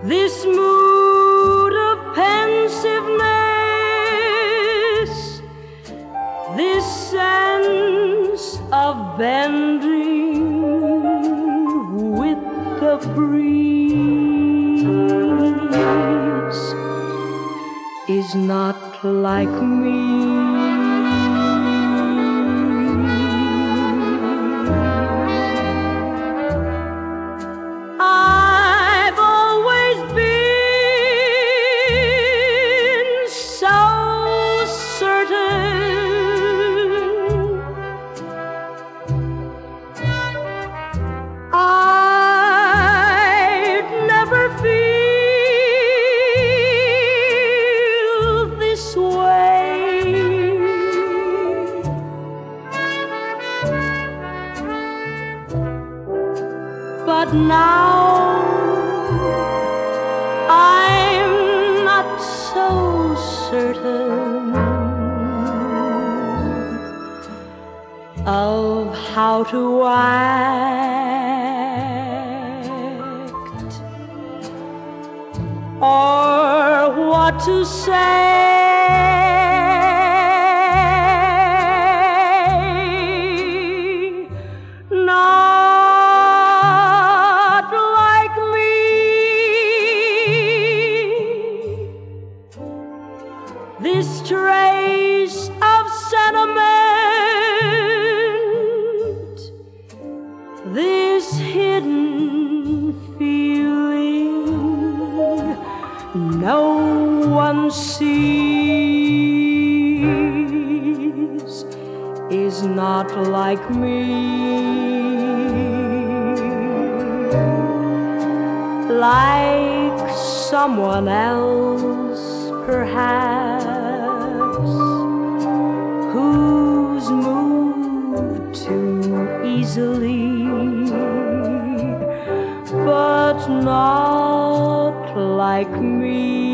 this mood of pensiveness, this sense of bending with the breeze is not like me. I've always been so certain I'd never feel this way. But now I'm not so certain of how to act or what to say. Not like me. This trace of sentiment, this hidden feeling no one sees is not like me. Like someone else, perhaps, who's moved too easily, but not like me.